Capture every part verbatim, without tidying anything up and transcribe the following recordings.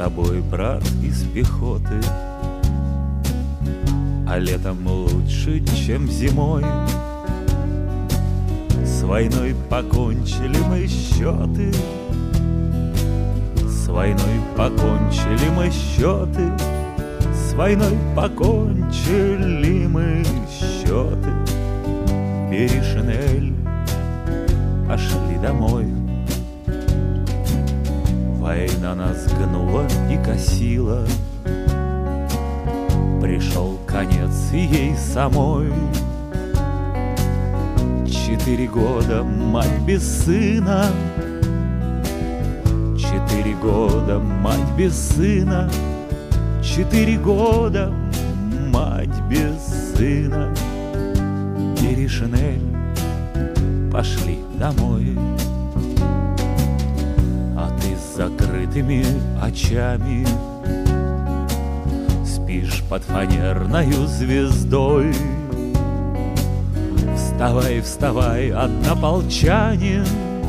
тобой, брат, из пехоты, а летом лучше, чем зимой. С войной покончили мы счеты, с войной покончили мы счеты, с войной покончили мы счеты. Бери шинель, пошли домой. Война нас гнула и косила, пришел конец ей самой. Четыре года мать без сына, четыре года мать без сына, четыре года мать без сына. Бери шинель, пошли домой. А ты с закрытыми очами спишь под фанерною звездой. Вставай, вставай, однополчанин,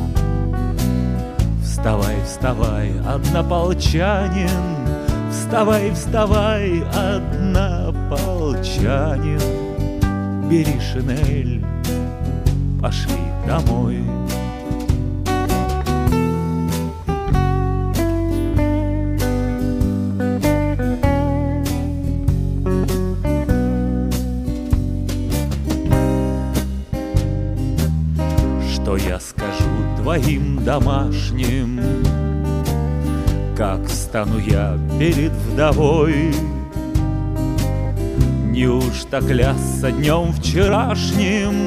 вставай, вставай, однополчанин, вставай, вставай, однополчанин. Бери шинель, пошли домой. Что я скажу твоим домашним, как стану я перед вдовой? Неужто клясться днем вчерашним,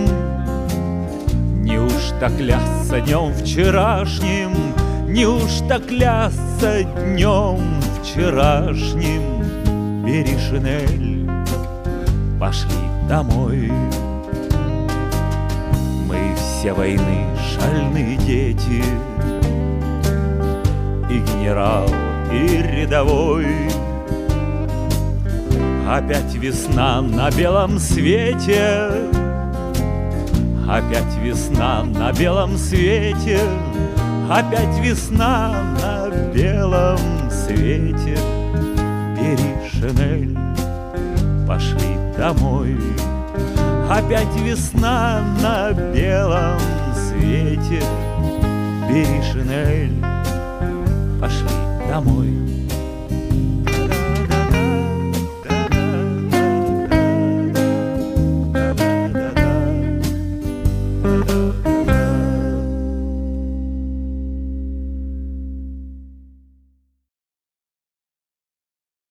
неужто клясться днем вчерашним, неужто клясться днем вчерашним? Бери шинель, пошли домой. Мы все войны шальные дети, и генерал, и рядовой. Опять весна на белом свете, опять весна на белом свете, опять весна на белом свете. Бери шинель, пошли домой. Опять весна на белом свете. Бери шинель, пошли домой.